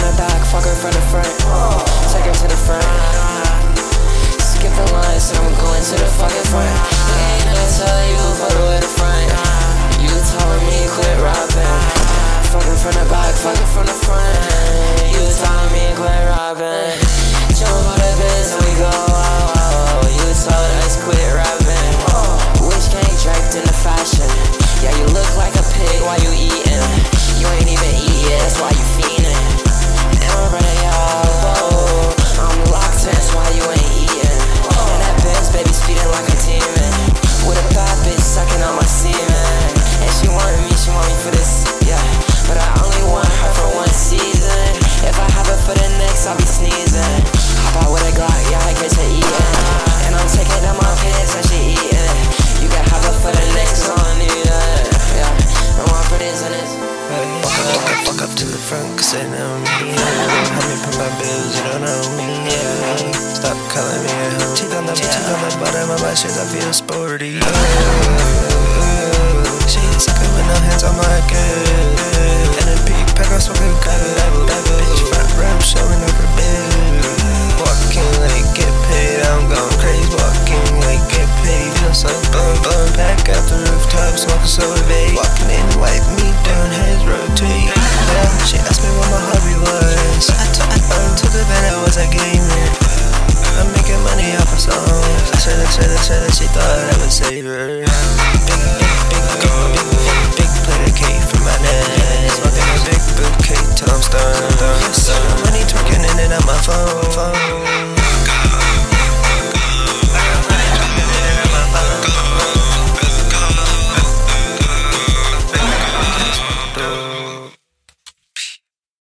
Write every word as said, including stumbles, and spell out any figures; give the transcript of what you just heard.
the back, fuck her from the front. Take her to the front. Skip the line, so I'm going to the fucking front. Ain't nothing to tell you, fuck her with the front. You telling me quit robbing. Fuck her from the back, fuck her from the front. You telling me quit robbing. Jump on the biz and we go out, out. You told us quit robbing. Which gang draped in the fashion? Yeah, you look like a pig while you eating. You ain't even eat it, that's why you fiending. And I'm running out, I'm locked in, that's why you ain't eating. And that Benz baby speeding like a demon. With a bad bitch sucking on my semen. And she wanted me, she want me for this, yeah. But I only want her for one season. If I have it for the next, I'll be sneezing. Hop out with a Glock, yeah, I get to eating. And I'm taking down my pants and she eating. You can have it for the next, I don't need it, yeah. No more pretties in it. Fuck up, fuck up, fuck up to the front, cause they know me, yeah. Help me pay my bills, you don't know me, yeah. Stop calling me a hoe. Teeth on the, teeth on the bottom of my shit, I feel sporty. Oh, she ain't sucking with no hands on my good. And a big pack, I'm smoking good. That bitch front row showing up her bed. Walking like get paid, I'm going crazy. Walking like get paid, feel so bum bum. Back out the rooftop, smoking so big. Walking in, wipe me down, heads rotate. Yeah, she asked me what my hobby was. I, t I um, took her that I was a gamer. I'm making money off of songs. I said, I said, I said that she thought I would save her. Big, big, big, big, big, big plate of cake for my neck. Smoking a big bouquet till I'm stoned. Money twerking in and out my phone.